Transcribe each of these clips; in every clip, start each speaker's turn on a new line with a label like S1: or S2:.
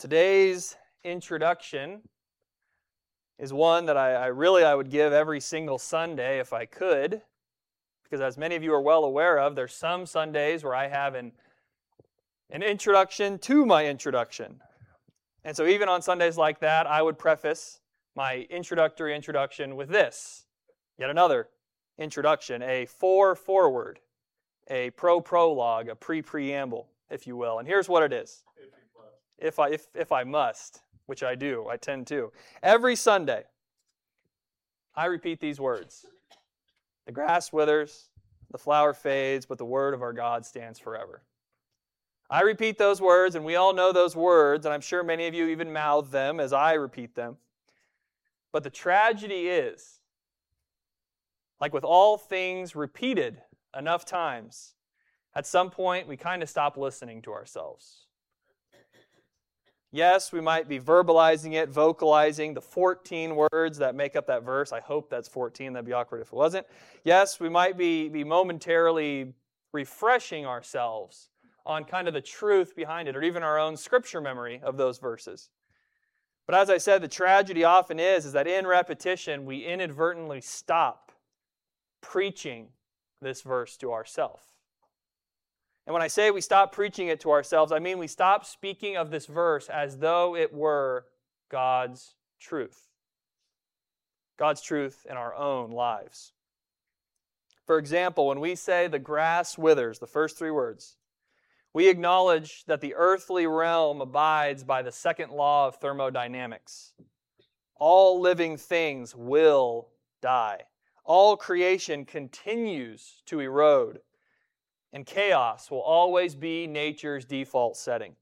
S1: Today's introduction is one that I would give every single Sunday if I could, because as many of you are well aware of, there's some Sundays where I have an introduction to my introduction. And so even on Sundays like that, I would preface my introductory introduction with this. Yet another introduction, a foreword, a prologue, a preamble, if you will. And here's what it is. If I must, which I do, I tend to. Every Sunday, I repeat these words. The grass withers, the flower fades, but the word of our God stands forever. I repeat those words, and we all know those words, and I'm sure many of you even mouth them as I repeat them. But the tragedy is, like with all things repeated enough times, at some point we kind of stop listening to ourselves. Yes, we might be verbalizing it, vocalizing the 14 words that make up that verse. I hope that's 14. That'd be awkward if it wasn't. Yes, we might be momentarily refreshing ourselves on kind of the truth behind it, or even our own scripture memory of those verses. But as I said, the tragedy often is that in repetition, we inadvertently stop preaching this verse to ourselves. And when I say we stop preaching it to ourselves, I mean we stop speaking of this verse as though it were God's truth. God's truth in our own lives. For example, when we say the grass withers, the first three words, we acknowledge that the earthly realm abides by the second law of thermodynamics. All living things will die. All creation continues to erode. And chaos will always be nature's default setting.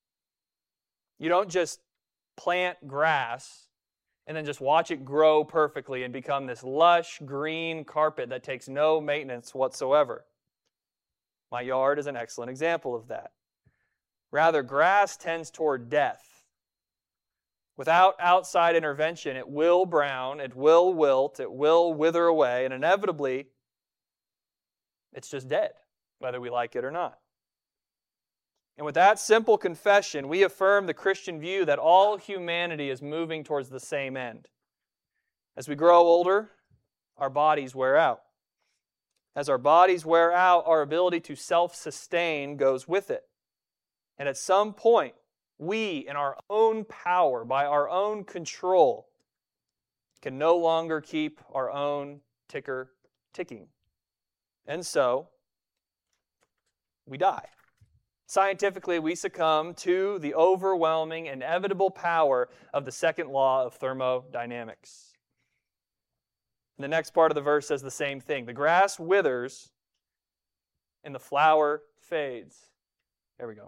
S1: You don't just plant grass and then just watch it grow perfectly and become this lush green carpet that takes no maintenance whatsoever. My yard is an excellent example of that. Rather, grass tends toward death. Without outside intervention, it will brown, it will wilt, it will wither away, and inevitably, it's just dead, whether we like it or not. And with that simple confession, we affirm the Christian view that all humanity is moving towards the same end. As we grow older, our bodies wear out. As our bodies wear out, our ability to self-sustain goes with it. And at some point, we, in our own power, by our own control, can no longer keep our own ticker ticking. And so, we die. Scientifically, we succumb to the overwhelming, inevitable power of the second law of thermodynamics. And the next part of the verse says the same thing. The grass withers and the flower fades. There we go.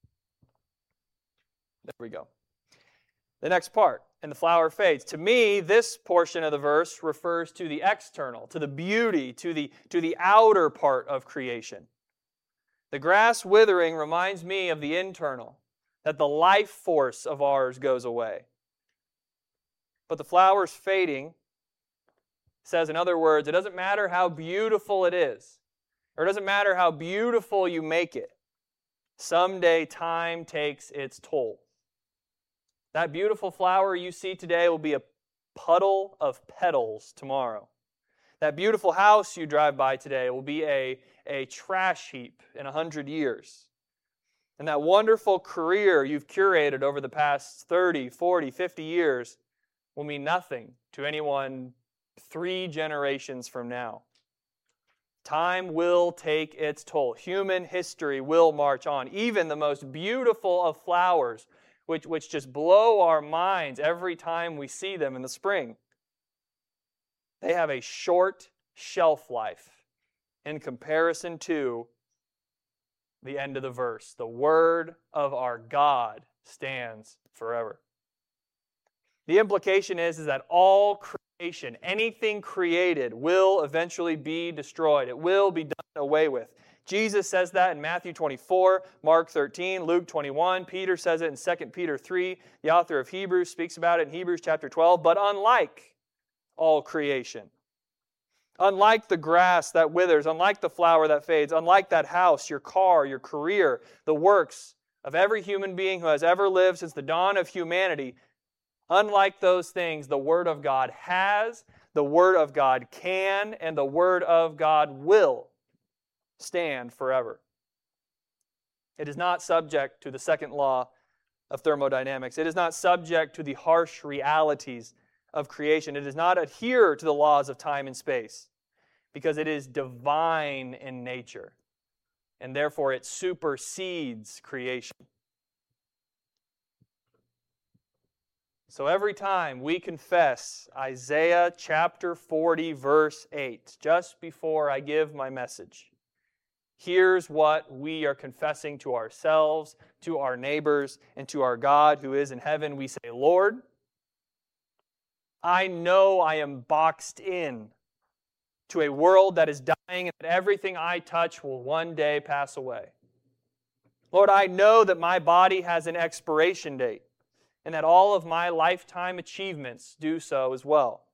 S1: There we go. The next part, and the flower fades. To me, this portion of the verse refers to the external, to the beauty, to the outer part of creation. The grass withering reminds me of the internal, that the life force of ours goes away. But the flowers fading says, in other words, it doesn't matter how beautiful it is, or it doesn't matter how beautiful you make it. Someday time takes its toll. That beautiful flower you see today will be a puddle of petals tomorrow. That beautiful house you drive by today will be a trash heap in 100 years. And that wonderful career you've curated over the past 30, 40, 50 years will mean nothing to anyone 3 generations from now. Time will take its toll. Human history will march on. Even the most beautiful of flowers, which just blow our minds every time we see them in the spring, they have a short shelf life in comparison to the end of the verse. The word of our God stands forever. The implication is that all creation, anything created, will eventually be destroyed. It will be done away with. Jesus says that in Matthew 24, Mark 13, Luke 21. Peter says it in 2 Peter 3. The author of Hebrews speaks about it in Hebrews chapter 12. But unlike all creation, unlike the grass that withers, unlike the flower that fades, unlike that house, your car, your career, the works of every human being who has ever lived since the dawn of humanity, unlike those things, the Word of God has, the Word of God can, and the Word of God will stand forever. It is not subject to the second law of thermodynamics. It is not subject to the harsh realities of creation. It does not adhere to the laws of time and space because it is divine in nature, and therefore it supersedes creation. So every time we confess Isaiah chapter 40, verse 8, just before I give my message, here's what we are confessing to ourselves, to our neighbors, and to our God who is in heaven. We say, Lord, I know I am boxed in to a world that is dying and that everything I touch will one day pass away. Lord, I know that my body has an expiration date and that all of my lifetime achievements do so as well.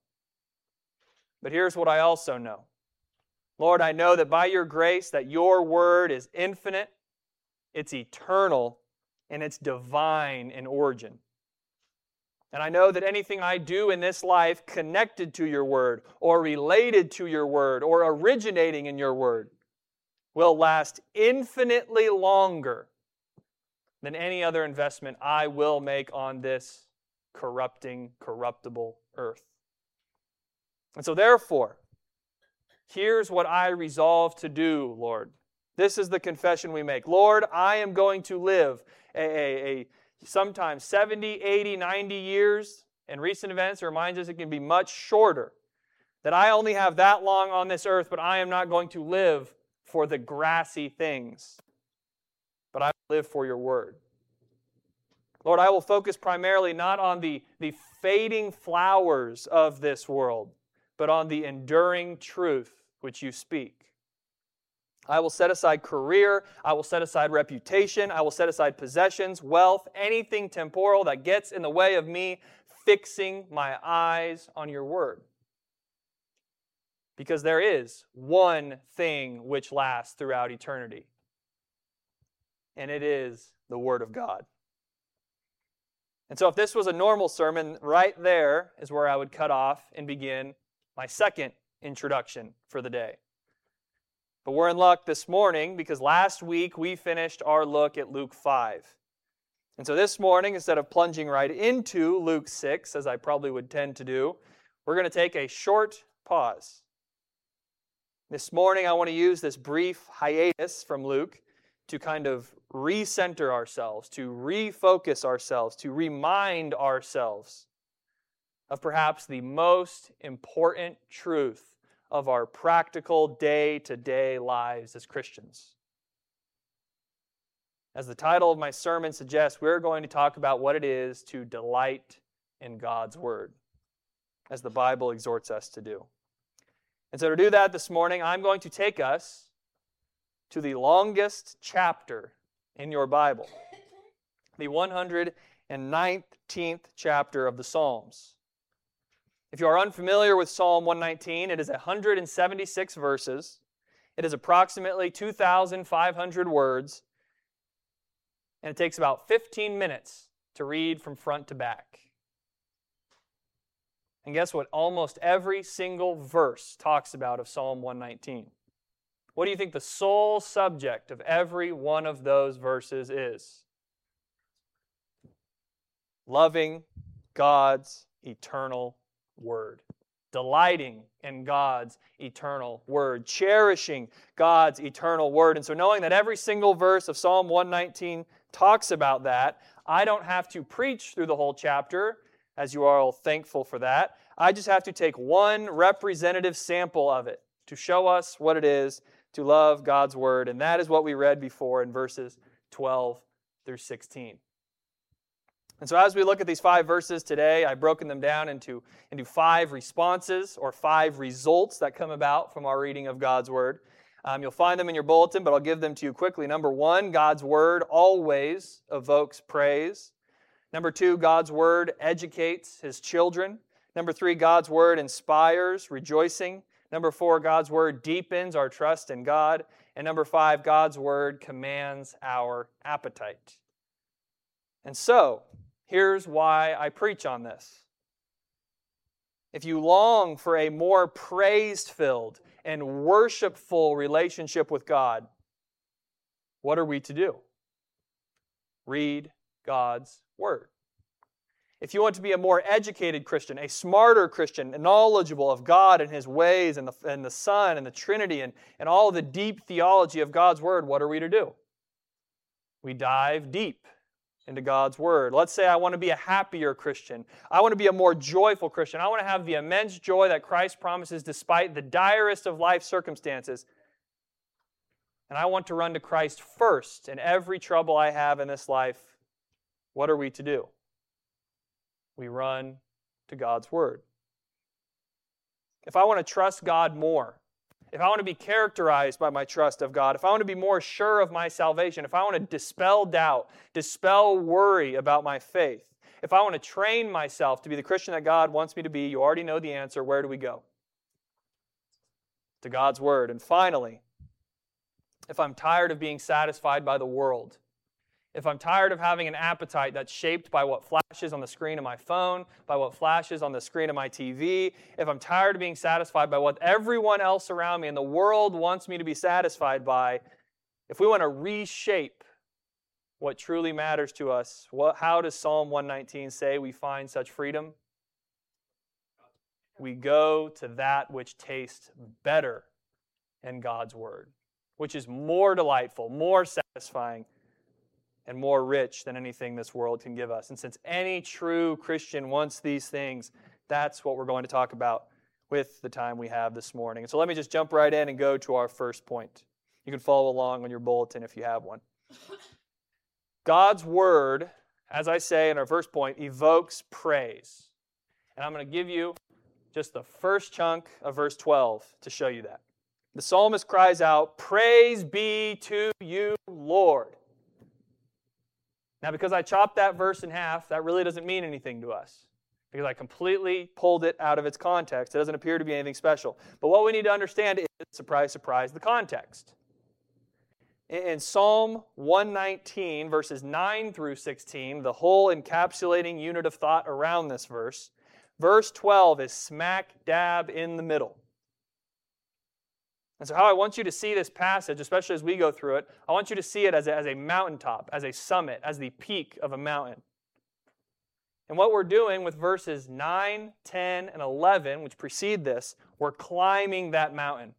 S1: But here's what I also know. Lord, I know that by your grace that your word is infinite, it's eternal, and it's divine in origin. And I know that anything I do in this life connected to your word or related to your word or originating in your word will last infinitely longer than any other investment I will make on this corrupting, corruptible earth. And so therefore, here's what I resolve to do, Lord. This is the confession we make. Lord, I am going to live sometimes 70, 80, 90 years. In recent events, it reminds us it can be much shorter. That I only have that long on this earth, but I am not going to live for the grassy things, but I will live for your word. Lord, I will focus primarily not on the fading flowers of this world, but on the enduring truth which you speak. I will set aside career, I will set aside reputation, I will set aside possessions, wealth, anything temporal that gets in the way of me fixing my eyes on your word. Because there is one thing which lasts throughout eternity, and it is the Word of God. And so if this was a normal sermon, right there is where I would cut off and begin my second introduction for the day. But we're in luck this morning because last week we finished our look at Luke 5. And so this morning, instead of plunging right into Luke 6, as I probably would tend to do, we're going to take a short pause. This morning I want to use this brief hiatus from Luke to kind of recenter ourselves, to refocus ourselves, to remind ourselves of perhaps the most important truth of our practical day-to-day lives as Christians. As the title of my sermon suggests, we're going to talk about what it is to delight in God's Word, as the Bible exhorts us to do. And so to do that this morning, I'm going to take us to the longest chapter in your Bible, the 119th chapter of the Psalms. If you are unfamiliar with Psalm 119, it is 176 verses. It is approximately 2,500 words, and it takes about 15 minutes to read from front to back. And guess what? Almost every single verse talks about of Psalm 119. What do you think the sole subject of every one of those verses is? Loving God's eternal Word. Delighting in God's eternal Word. Cherishing God's eternal Word. And so knowing that every single verse of Psalm 119 talks about that, I don't have to preach through the whole chapter, as you are all thankful for that. I just have to take one representative sample of it to show us what it is to love God's Word. And that is what we read before in verses 12 through 16. And so as we look at these 5 verses today, I've broken them down into 5 responses or 5 results that come about from our reading of God's Word. You'll find them in your bulletin, but I'll give them to you quickly. Number 1, God's Word always evokes praise. Number 2, God's Word educates His children. Number 3, God's Word inspires rejoicing. Number 4, God's Word deepens our trust in God. And number 5, God's Word commands our appetite. And so, here's why I preach on this. If you long for a more praise-filled and worshipful relationship with God, what are we to do? Read God's Word. If you want to be a more educated Christian, a smarter Christian, knowledgeable of God and His ways and the Son and the Trinity and all the deep theology of God's Word, what are we to do? We dive deep into God's Word. Let's say I want to be a happier Christian. I want to be a more joyful Christian. I want to have the immense joy that Christ promises despite the direst of life circumstances. And I want to run to Christ first in every trouble I have in this life. What are we to do? We run to God's Word. If I want to trust God more, if I want to be characterized by my trust of God, if I want to be more sure of my salvation, if I want to dispel doubt, dispel worry about my faith, if I want to train myself to be the Christian that God wants me to be, you already know the answer. Where do we go? To God's Word. And finally, if I'm tired of being satisfied by the world, if I'm tired of having an appetite that's shaped by what flashes on the screen of my phone, by what flashes on the screen of my TV, if I'm tired of being satisfied by what everyone else around me in the world wants me to be satisfied by, if we want to reshape what truly matters to us, how does Psalm 119 say we find such freedom? We go to that which tastes better in God's Word, which is more delightful, more satisfying, and more rich than anything this world can give us. And since any true Christian wants these things, that's what we're going to talk about with the time we have this morning. And so let me just jump right in and go to our first point. You can follow along on your bulletin if you have one. God's Word, as I say in our first point, evokes praise. And I'm going to give you just the first chunk of verse 12 to show you that. The psalmist cries out, "Praise be to you, Lord." Now, because I chopped that verse in half, that really doesn't mean anything to us, because I completely pulled it out of its context. It doesn't appear to be anything special. But what we need to understand is, surprise, surprise, the context. In Psalm 119, verses 9 through 16, the whole encapsulating unit of thought around this verse, verse 12 is smack dab in the middle. And so how I want you to see this passage, especially as we go through it, I want you to see it as a mountaintop, as a summit, as the peak of a mountain. And what we're doing with verses 9, 10, and 11, which precede this, we're climbing that mountain.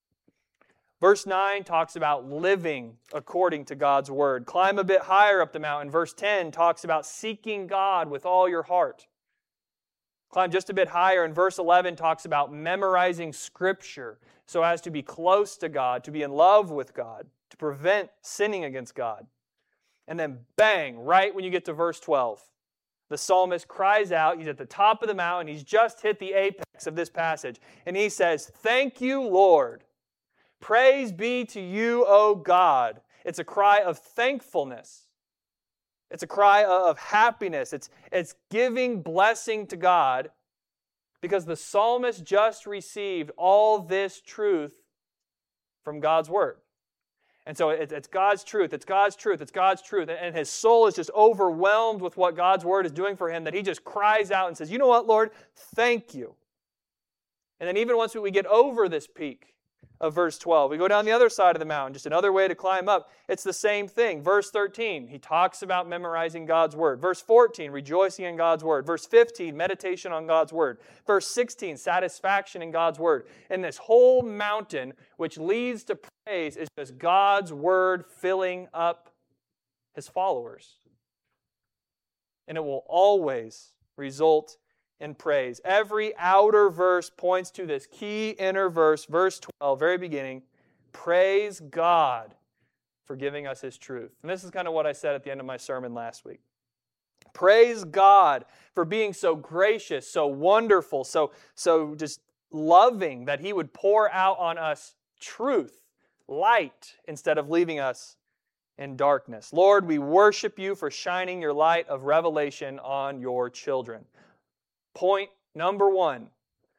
S1: Verse 9 talks about living according to God's Word. Climb a bit higher up the mountain. Verse 10 talks about seeking God with all your heart. Climb just a bit higher, and verse 11 talks about memorizing Scripture so as to be close to God, to be in love with God, to prevent sinning against God. And then bang, right when you get to verse 12, the psalmist cries out. He's at the top of the mountain. He's just hit the apex of this passage. And he says, "Thank you, Lord. Praise be to you, O God." It's a cry of thankfulness. It's a cry of happiness. It's giving blessing to God because the psalmist just received all this truth from God's Word. And so it's God's truth, it's God's truth, it's God's truth. And his soul is just overwhelmed with what God's Word is doing for him that he just cries out and says, "You know what, Lord? Thank you." And then even once we get over this peak of verse 12, we go down the other side of the mountain, just another way to climb up. It's the same thing. Verse 13, he talks about memorizing God's Word. Verse 14, rejoicing in God's Word. Verse 15, meditation on God's Word. Verse 16, satisfaction in God's Word. And this whole mountain, which leads to praise, is just God's Word filling up his followers. And it will always result in praise. Every outer verse points to this key inner verse, verse 12, very beginning. Praise God for giving us His truth. And this is kind of what I said at the end of my sermon last week. Praise God for being so gracious, so wonderful, so just loving that He would pour out on us truth, light, instead of leaving us in darkness. Lord, we worship You for shining Your light of revelation on Your children. Point number one,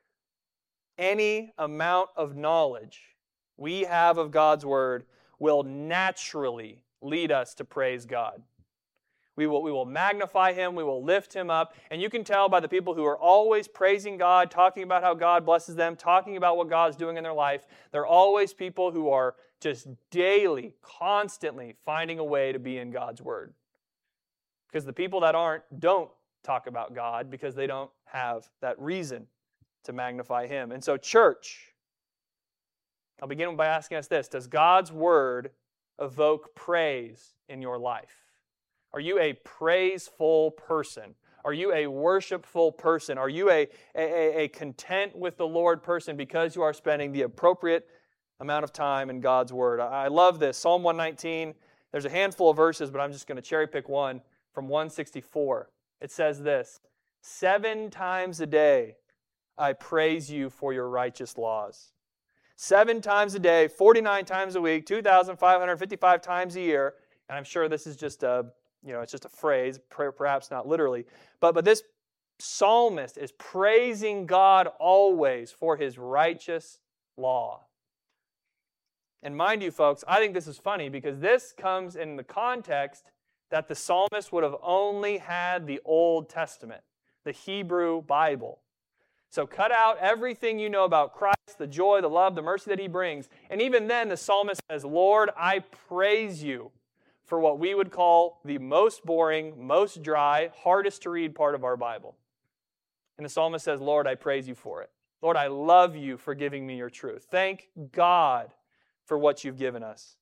S1: any amount of knowledge we have of God's Word will naturally lead us to praise God. We will magnify Him. We will lift Him up. And you can tell by the people who are always praising God, talking about how God blesses them, talking about what God's doing in their life. They're always people who are just daily, constantly finding a way to be in God's Word. Because the people that don't talk about God because they don't have that reason to magnify Him. And so, church, I'll begin by asking us this. Does God's Word evoke praise in your life? Are you a praiseful person? Are you a worshipful person? Are you a content with the Lord person because you are spending the appropriate amount of time in God's Word? I love this. Psalm 119, there's a handful of verses, but I'm just going to cherry pick one from 164. It says this, 7 times a day I praise you for your righteous laws. 7 times a day, 49 times a week, 2,555 times a year, and I'm sure this is just it's just a phrase, perhaps not literally. But this psalmist is praising God always for His righteous law. And mind you, folks, I think this is funny because this comes in the context that the psalmist would have only had the Old Testament, the Hebrew Bible. So cut out everything you know about Christ, the joy, the love, the mercy that He brings. And even then, the psalmist says, Lord, I praise you for what we would call the most boring, most dry, hardest to read part of our Bible. And the psalmist says, Lord, I praise you for it. Lord, I love you for giving me your truth. Thank God for what you've given us.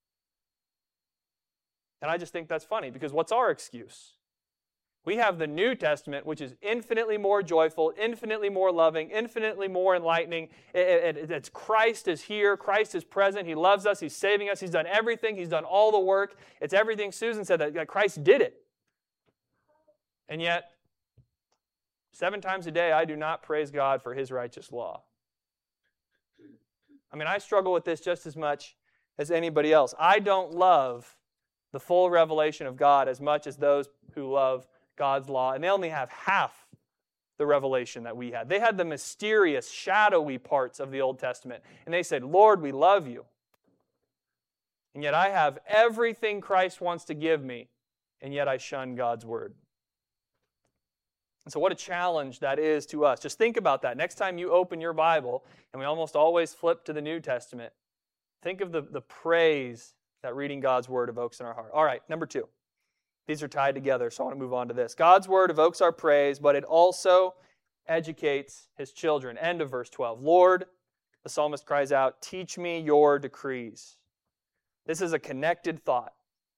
S1: And I just think that's funny because what's our excuse? We have the New Testament, which is infinitely more joyful, infinitely more loving, infinitely more enlightening. It's Christ is here. Christ is present. He loves us. He's saving us. He's done everything. He's done all the work. It's everything Susan said, that Christ did it. And yet, 7 times a day, I do not praise God for His righteous law. I mean, I struggle with this just as much as anybody else. I don't love the full revelation of God as much as those who love God's law, and they only have half the revelation that we had. They had the mysterious, shadowy parts of the Old Testament, and they said, Lord, we love you. And yet I have everything Christ wants to give me, and yet I shun God's Word. And so what a challenge that is to us. Just think about that. Next time you open your Bible, and we almost always flip to the New Testament, think of the praise that reading God's Word evokes in our heart. All right, number 2. These are tied together, so I want to move on to this. God's Word evokes our praise, but it also educates His children. End of verse 12. Lord, the psalmist cries out, teach me your decrees. This is a connected thought.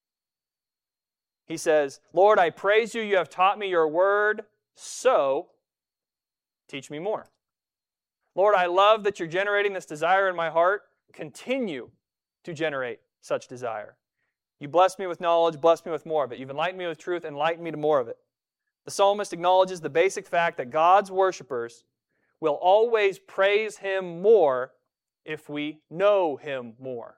S1: He says, Lord, I praise you. You have taught me your word, so teach me more. Lord, I love that you're generating this desire in my heart. Continue to generate such desire. You blessed me with knowledge, blessed me with more of it. You've enlightened me with truth, enlighten me to more of it. The psalmist acknowledges the basic fact that God's worshipers will always praise Him more if we know Him more.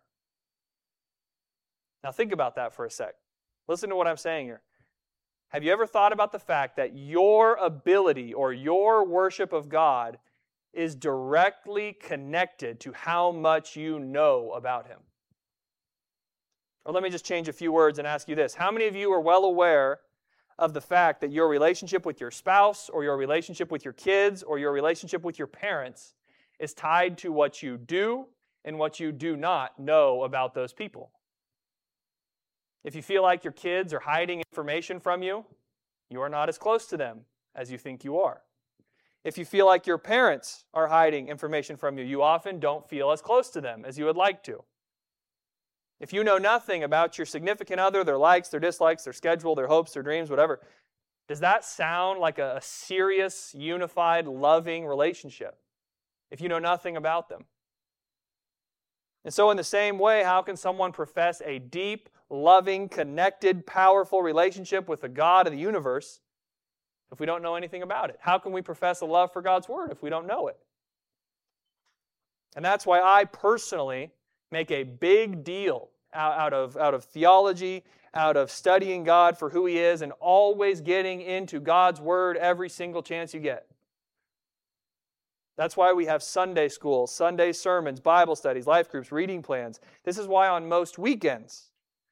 S1: Now think about that for a sec. Listen to what I'm saying here. Have you ever thought about the fact that your ability or your worship of God is directly connected to how much you know about Him? Or let me just change a few words and ask you this. How many of you are well aware of the fact that your relationship with your spouse or your relationship with your kids or your relationship with your parents is tied to what you do and what you do not know about those people? If you feel like your kids are hiding information from you, you are not as close to them as you think you are. If you feel like your parents are hiding information from you, you often don't feel as close to them as you would like to. If you know nothing about your significant other, their likes, their dislikes, their schedule, their hopes, their dreams, whatever, does that sound like a serious, unified, loving relationship if you know nothing about them? And so in the same way, how can someone profess a deep, loving, connected, powerful relationship with the God of the universe if we don't know anything about it? How can we profess a love for God's Word if we don't know it? And that's why I personally make a big deal out of theology, out of studying God for who He is, and always getting into God's Word every single chance you get. That's why we have Sunday school, Sunday sermons, Bible studies, life groups, reading plans. This is why on most weekends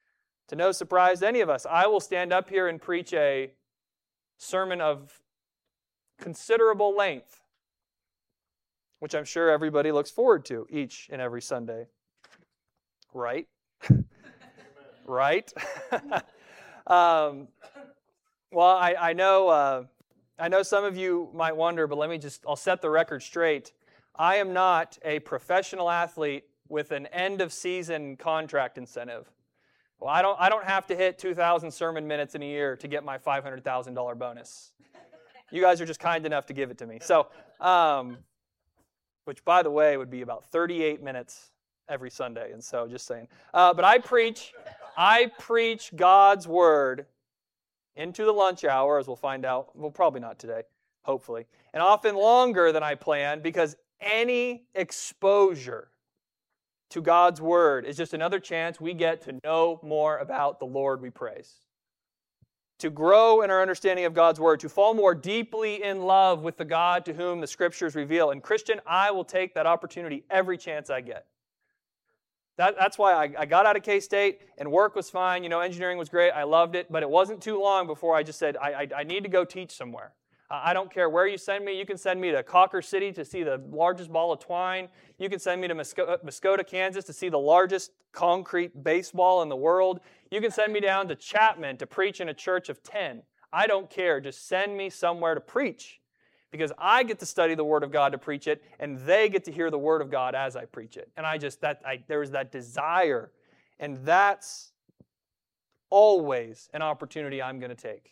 S1: To no surprise to any of us, I will stand up here and preach a sermon of considerable length, which I'm sure everybody looks forward to each and every Sunday. Right? Right? Well, I know some of you might wonder, but I'll set the record straight. I am not a professional athlete with an end-of-season contract incentive. Well, I don't have to hit 2,000 sermon minutes in a year to get my $500,000 bonus. You guys are just kind enough to give it to me. So, which, by the way, would be about 38 minutes every Sunday. And so, just saying. But I preach God's Word into the lunch hour, as we'll find out. Well, probably not today, hopefully. And often longer than I planned, because any exposure to God's Word is just another chance we get to know more about the Lord we praise. To grow in our understanding of God's Word, to fall more deeply in love with the God to whom the Scriptures reveal. And Christian, I will take that opportunity every chance I get. That's why I got out of K-State, and work was fine. You know, engineering was great. I loved it. But it wasn't too long before I just said, I need to go teach somewhere. I don't care where you send me. You can send me to Cocker City to see the largest ball of twine. You can send me to Muskota, Kansas to see the largest concrete baseball in the world. You can send me down to Chapman to preach in a church of 10. I don't care. Just send me somewhere to preach, because I get to study the Word of God to preach it, and they get to hear the Word of God as I preach it. And there is that desire, and that's always an opportunity I'm going to take.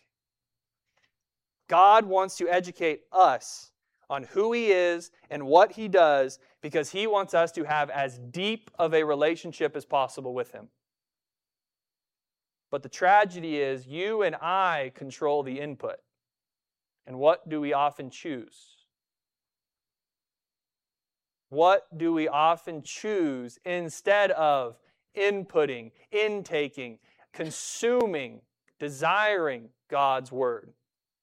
S1: God wants to educate us on who He is and what He does, because He wants us to have as deep of a relationship as possible with Him. But the tragedy is, you and I control the input. And what do we often choose? What do we often choose instead of inputting, intaking, consuming, desiring God's Word?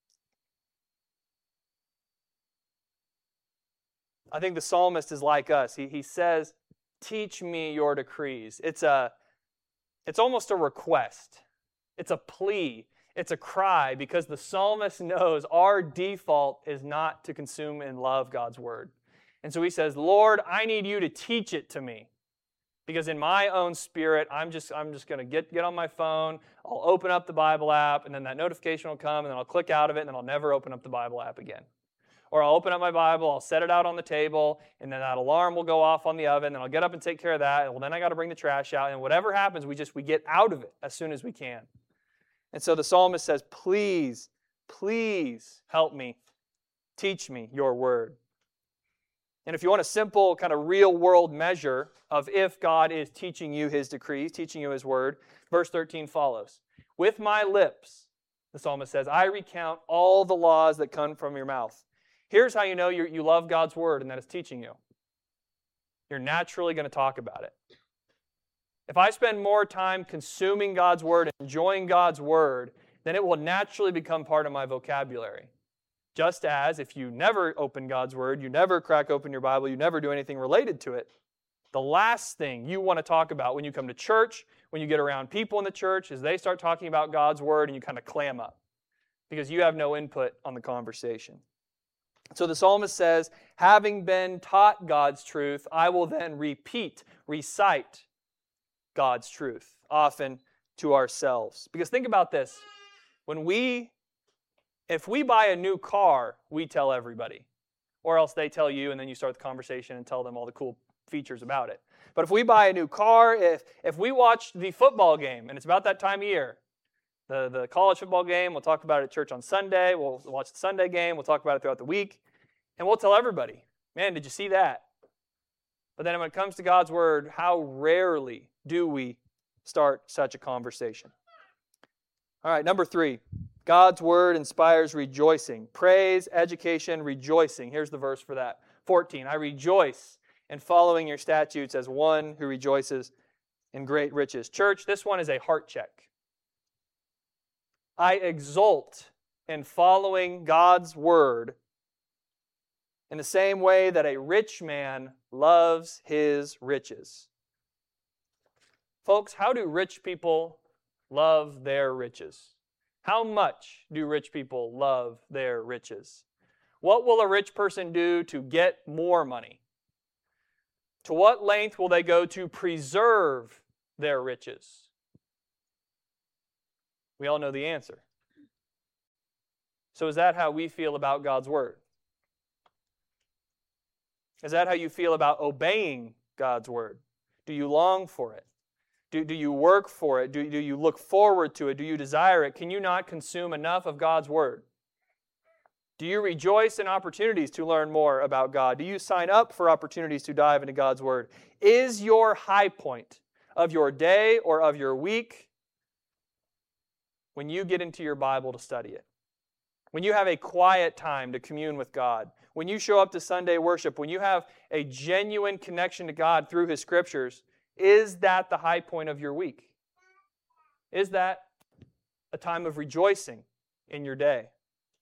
S1: I think the psalmist is like us. He says, teach me your decrees. It's almost a request. It's a plea. It's a cry, because the psalmist knows our default is not to consume and love God's Word. And so he says, Lord, I need you to teach it to me. Because in my own spirit, I'm just going to get on my phone, I'll open up the Bible app, and then that notification will come, and then I'll click out of it, and then I'll never open up the Bible app again. Or I'll open up my Bible, I'll set it out on the table, and then that alarm will go off on the oven, and I'll get up and take care of that, and well, then I got to bring the trash out, and whatever happens, we get out of it as soon as we can. And so the psalmist says, please, please help me. Teach me your word. And if you want a simple kind of real-world measure of if God is teaching you His decrees, teaching you His word, verse 13 follows. With my lips, the psalmist says, I recount all the laws that come from your mouth. Here's how you know you love God's word and that it's teaching you. You're naturally going to talk about it. If I spend more time consuming God's Word, enjoying God's Word, then it will naturally become part of my vocabulary. Just as if you never open God's Word, you never crack open your Bible, you never do anything related to it, the last thing you want to talk about when you come to church, when you get around people in the church, is they start talking about God's Word and you kind of clam up because you have no input on the conversation. So the psalmist says, having been taught God's truth, I will then recite God's truth, often to ourselves. Because think about this. If we buy a new car, we tell everybody. Or else they tell you, and then you start the conversation and tell them all the cool features about it. But if we buy a new car, if we watch the football game, and it's about that time of year, the college football game, we'll talk about it at church on Sunday, we'll watch the Sunday game, we'll talk about it throughout the week, and we'll tell everybody, man, did you see that? But then when it comes to God's Word, how rarely do we start such a conversation? All right, number 3. God's Word inspires rejoicing. Praise, education, rejoicing. Here's the verse for that. 14, I rejoice in following your statutes as one who rejoices in great riches. Church, this one is a heart check. I exult in following God's Word in the same way that a rich man loves his riches. Folks, how do rich people love their riches? How much do rich people love their riches? What will a rich person do to get more money? To what length will they go to preserve their riches? We all know the answer. So is that how we feel about God's Word? Is that how you feel about obeying God's Word? Do you long for it? Do you work for it? Do you look forward to it? Do you desire it? Can you not consume enough of God's Word? Do you rejoice in opportunities to learn more about God? Do you sign up for opportunities to dive into God's Word? Is your high point of your day or of your week when you get into your Bible to study it? When you have a quiet time to commune with God? When you show up to Sunday worship? When you have a genuine connection to God through His Scriptures? Is that the high point of your week? Is that a time of rejoicing in your day?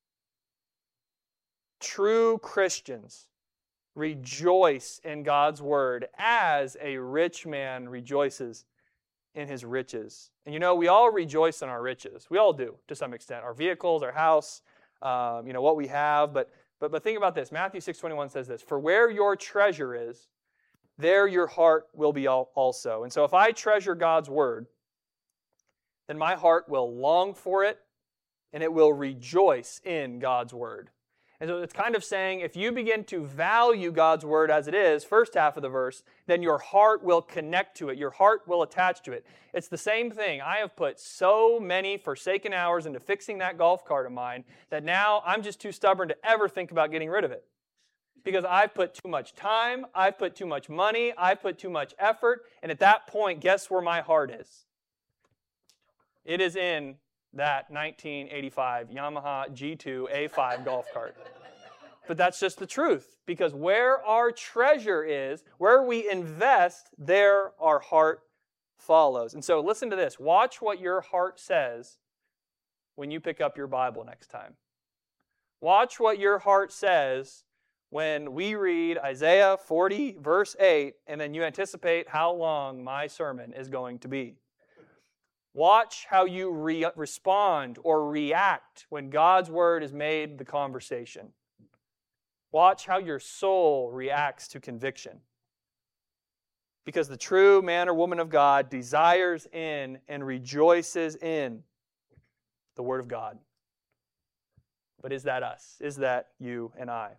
S1: True Christians rejoice in God's Word as a rich man rejoices in his riches. And you know, we all rejoice in our riches. We all do, to some extent. Our vehicles, our house, what we have. But think about this. Matthew 6:21 says this, "For where your treasure is, there your heart will be also." And so if I treasure God's Word, then my heart will long for it, and it will rejoice in God's Word. And so it's kind of saying, if you begin to value God's Word as it is, first half of the verse, then your heart will connect to it. Your heart will attach to it. It's the same thing. I have put so many forsaken hours into fixing that golf cart of mine that now I'm just too stubborn to ever think about getting rid of it. Because I've put too much time, I've put too much money, I've put too much effort, and at that point, guess where my heart is? It is in that 1985 Yamaha G2 A5 golf cart. But that's just the truth, because where our treasure is, where we invest, there our heart follows. And so listen to this. Watch what your heart says when you pick up your Bible next time. Watch what your heart says when we read Isaiah 40, verse 8, and then you anticipate how long my sermon is going to be. Watch how you respond or react when God's Word is made the conversation. Watch how your soul reacts to conviction. Because the true man or woman of God desires in and rejoices in the Word of God. But is that us? Is that you and I?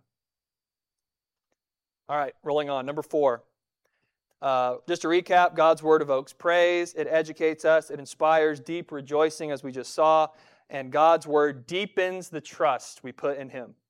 S1: All right, rolling on. Number 4. Just to recap, God's Word evokes praise, it educates us, it inspires deep rejoicing, as we just saw, and God's Word deepens the trust we put in Him.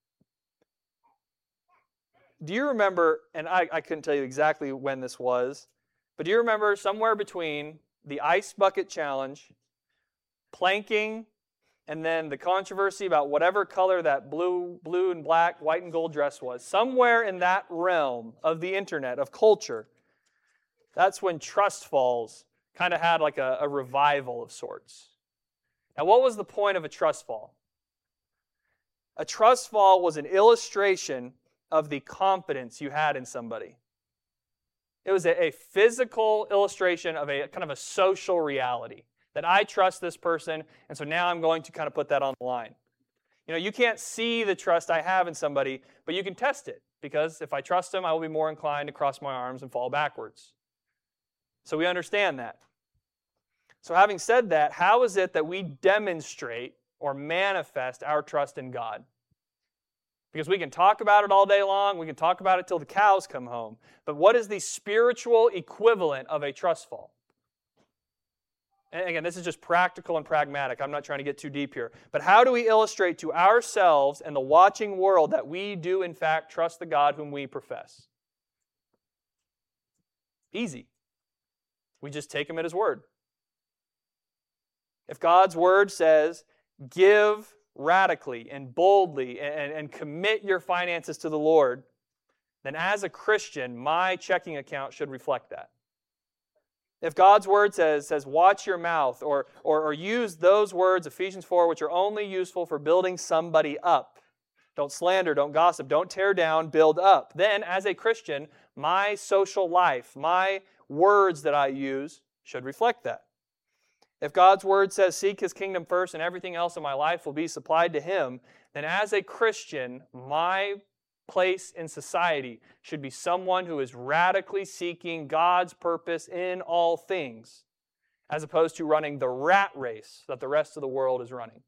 S1: Do you remember, and I couldn't tell you exactly when this was, but do you remember somewhere between the Ice Bucket Challenge, planking, and then the controversy about whatever color that blue and black, white and gold dress was, somewhere in that realm of the internet, of culture, that's when trust falls kind of had like a revival of sorts. Now, what was the point of a trust fall? A trust fall was an illustration of the confidence you had in somebody. It was a physical illustration of a kind of a social reality, that I trust this person, and so now I'm going to kind of put that on the line. You know, you can't see the trust I have in somebody, but you can test it, because if I trust them, I will be more inclined to cross my arms and fall backwards. So we understand that. So having said that, how is it that we demonstrate or manifest our trust in God? Because we can talk about it all day long, we can talk about it till the cows come home, but what is the spiritual equivalent of a trust fall? And again, this is just practical and pragmatic. I'm not trying to get too deep here. But how do we illustrate to ourselves and the watching world that we do in fact trust the God whom we profess? Easy. We just take Him at His word. If God's word says, give radically and boldly and commit your finances to the Lord, then as a Christian, my checking account should reflect that. If God's word says watch your mouth, or use those words, Ephesians 4, which are only useful for building somebody up. Don't slander, don't gossip, don't tear down, build up. Then, as a Christian, my social life, my words that I use should reflect that. if God's word says seek His kingdom first and everything else in my life will be supplied to Him, then as a Christian, my place in society should be someone who is radically seeking God's purpose in all things, as opposed to running the rat race that the rest of the world is running.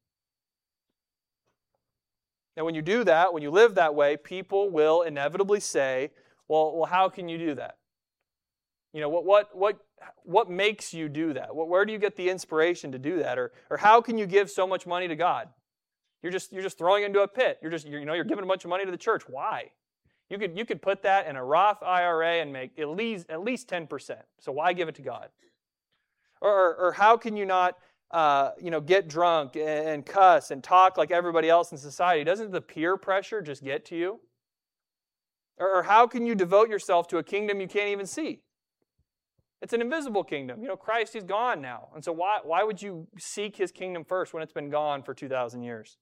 S1: And when you do that, when you live that way, people will inevitably say, well, how can you do that? You know, what makes you do that? Where do you get the inspiration to do that? Or how can you give so much money to God? You're just throwing it into a pit. You're giving a bunch of money to the church. Why? You could put that in a Roth IRA and make at least 10%. So why give it to God? Or how can you not get drunk and cuss and talk like everybody else in society? Doesn't the peer pressure just get to you? Or how can you devote yourself to a kingdom you can't even see? It's an invisible kingdom. Christ, He's gone now. And so why would you seek His kingdom first when it's been gone for 2,000 years?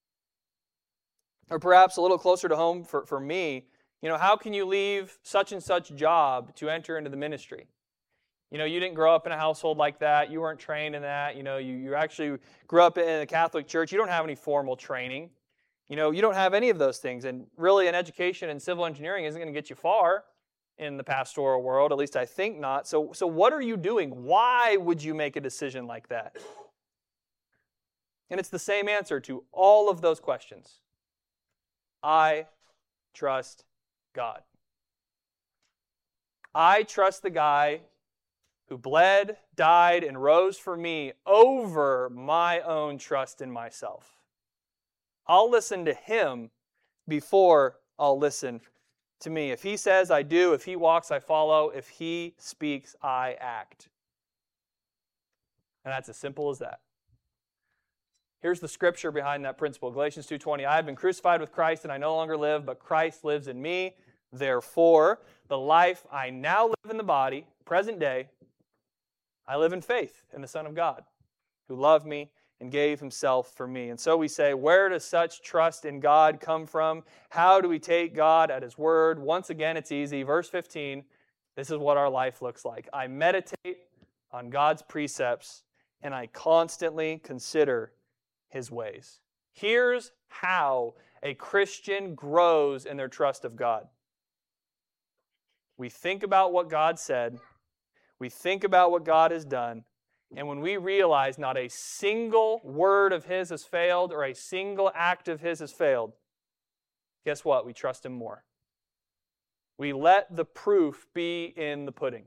S1: Or perhaps a little closer to home for me, how can you leave such and such job to enter into the ministry? You didn't grow up in a household like that. You weren't trained in that. You actually grew up in a Catholic church. You don't have any formal training. You don't have any of those things. And really, an education in civil engineering isn't going to get you far in the pastoral world. At least I think not. So what are you doing? Why would you make a decision like that? And it's the same answer to all of those questions. I trust God. I trust the guy who bled, died, and rose for me over my own trust in myself. I'll listen to Him before I'll listen to me. If He says, I do. If He walks, I follow. If He speaks, I act. And that's as simple as that. Here's the scripture behind that principle. Galatians 2:20, I have been crucified with Christ, and I no longer live, but Christ lives in me. Therefore, the life I now live in the body, present day, I live in faith in the Son of God, who loved me and gave Himself for me. And so we say, where does such trust in God come from? How do we take God at His word? Once again, it's easy. Verse 15, this is what our life looks like. I meditate on God's precepts, and I constantly consider His ways. Here's how a Christian grows in their trust of God. We think about what God said. We think about what God has done. And when we realize not a single word of His has failed or a single act of His has failed, guess what? We trust Him more. We let the proof be in the pudding.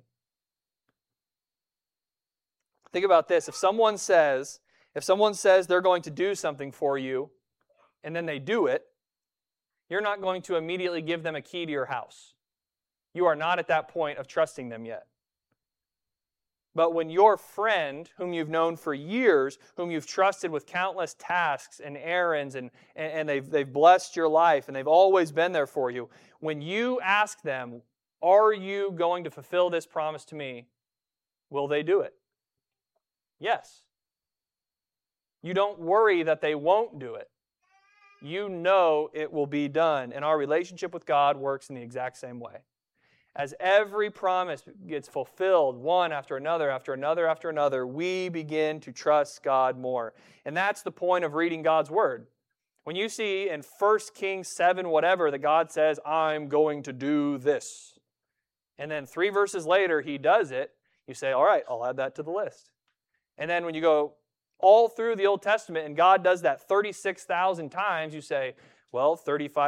S1: Think about this. If someone says they're going to do something for you, and then they do it, you're not going to immediately give them a key to your house. You are not at that point of trusting them yet. But when your friend, whom you've known for years, whom you've trusted with countless tasks and errands, and they've blessed your life, and they've always been there for you, when you ask them, are you going to fulfill this promise to me? Will they do it? Yes. You don't worry that they won't do it. You know it will be done. And our relationship with God works in the exact same way. As every promise gets fulfilled, one after another, after another, after another, we begin to trust God more. And that's the point of reading God's Word. When you see in 1 Kings 7 whatever that God says, I'm going to do this, and then 3 verses later He does it, you say, all right, I'll add that to the list. And then when you go all through the Old Testament and God does that 36,000 times, you say, well,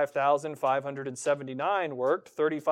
S1: 35,579 worked,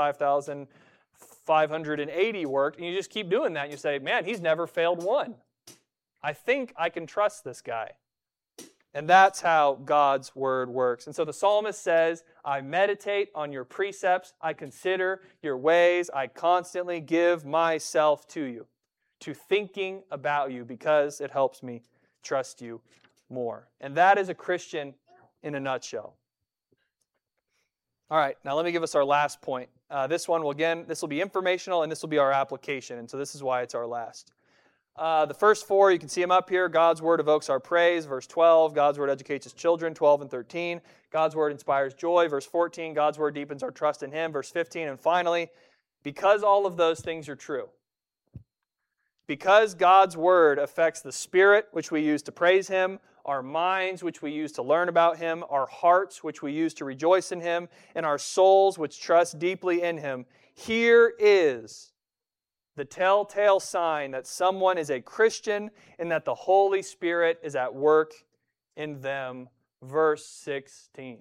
S1: 35,580 worked, and you just keep doing that. And you say, man, He's never failed one. I think I can trust this guy. And that's how God's Word works. And so the psalmist says, I meditate on your precepts, I consider your ways, I constantly give myself to you, to thinking about you, because it helps me trust you more. And that is a Christian in a nutshell. All right, now let me give us our last point. This will be informational, and this will be our application. And so this is why it's our last. The first 4, you can see them up here. God's Word evokes our praise. Verse 12, God's Word educates His children. 12 and 13, God's Word inspires joy. Verse 14, God's Word deepens our trust in Him. Verse 15, and finally, because all of those things are true, Because God's Word affects the spirit, which we use to praise Him, our minds, which we use to learn about Him, our hearts, which we use to rejoice in Him, and our souls, which trust deeply in Him, here is the telltale sign that someone is a Christian and that the Holy Spirit is at work in them. Verse 16.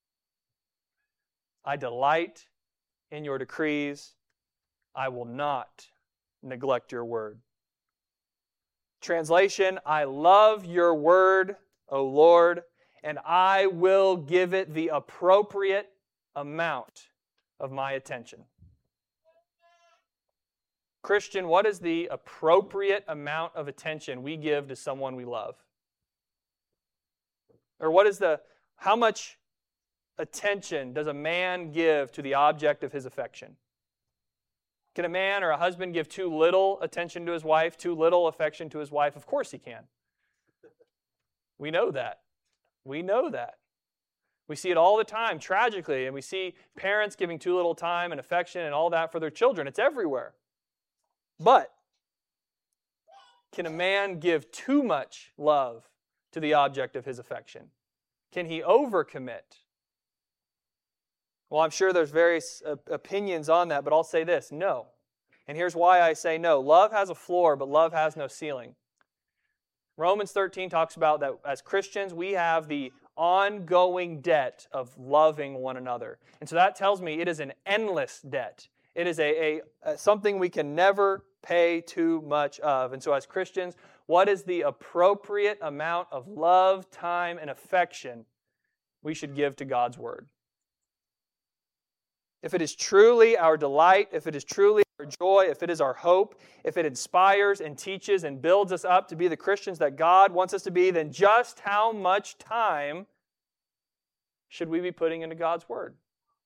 S1: I delight in your decrees. I will not neglect your word. Translation, I love your word, O Lord, and I will give it the appropriate amount of my attention. Christian, what is the appropriate amount of attention we give to someone we love? Or how much attention does a man give to the object of his affection? Can a man or a husband give too little attention to his wife, too little affection to his wife? Of course he can. We know that. We know that. We see it all the time, tragically, and we see parents giving too little time and affection and all that for their children. It's everywhere. But can a man give too much love to the object of his affection? Can he overcommit? Well, I'm sure there's various opinions on that, but I'll say this, no. And here's why I say no. Love has a floor, but love has no ceiling. Romans 13 talks about that as Christians, we have the ongoing debt of loving one another. And so that tells me it is an endless debt. It is something we can never pay too much of. And so as Christians, what is the appropriate amount of love, time, and affection we should give to God's Word? If it is truly our delight, if it is truly our joy, if it is our hope, if it inspires and teaches and builds us up to be the Christians that God wants us to be, then just how much time should we be putting into God's Word?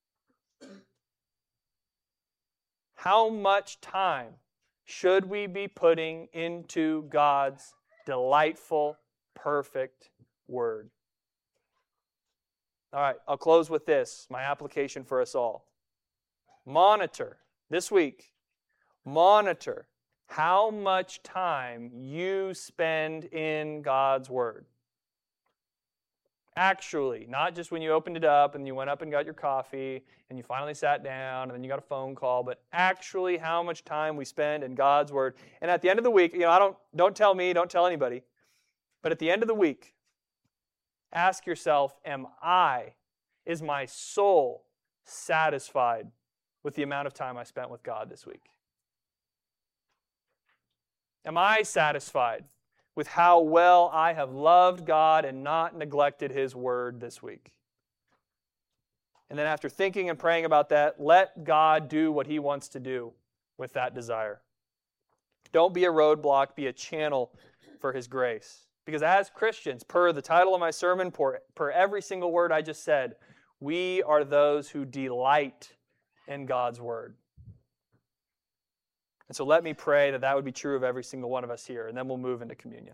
S1: How much time should we be putting into God's delightful, perfect Word? All right, I'll close with this, my application for us all. Monitor, this week, monitor how much time you spend in God's Word. Actually, not just when you opened it up and you went up and got your coffee and you finally sat down and then you got a phone call, but actually how much time we spend in God's Word. And at the end of the week, don't tell me, don't tell anybody, but at the end of the week, ask yourself, is my soul satisfied with the amount of time I spent with God this week? Am I satisfied with how well I have loved God and not neglected His Word this week? And then after thinking and praying about that, let God do what He wants to do with that desire. Don't be a roadblock, be a channel for His grace. Because as Christians, per the title of my sermon, per every single word I just said, we are those who delight in God's Word. And so let me pray that would be true of every single one of us here, and then we'll move into communion.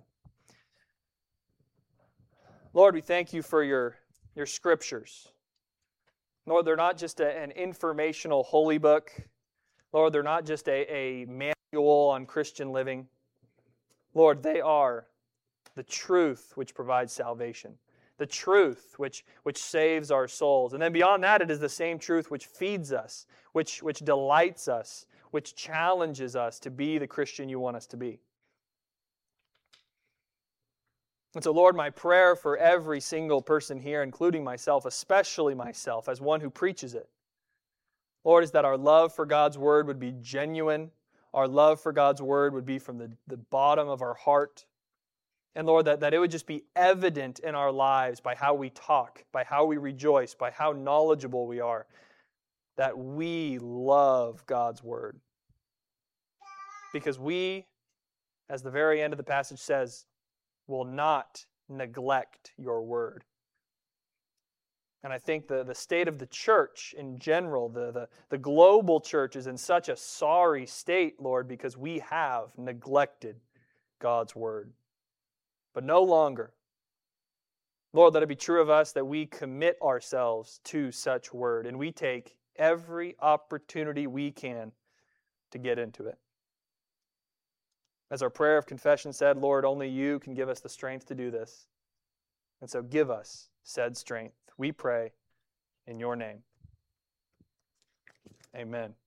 S1: Lord, we thank you for your scriptures. Lord, they're not just an informational holy book. Lord, they're not just a manual on Christian living. Lord, they are the truth which provides salvation. The truth which saves our souls. And then beyond that, it is the same truth which feeds us, which delights us, which challenges us to be the Christian you want us to be. And so, Lord, my prayer for every single person here, including myself, especially myself, as one who preaches it, Lord, is that our love for God's Word would be genuine. Our love for God's Word would be from the bottom of our heart. And Lord, that it would just be evident in our lives by how we talk, by how we rejoice, by how knowledgeable we are, that we love God's Word. Because we, as the very end of the passage says, will not neglect your Word. And I think the state of the church in general, the global church is in such a sorry state, Lord, because we have neglected God's Word. But no longer. Lord, let it be true of us that we commit ourselves to such Word, and we take every opportunity we can to get into it. As our prayer of confession said, Lord, only you can give us the strength to do this. And so give us said strength. We pray in your name. Amen.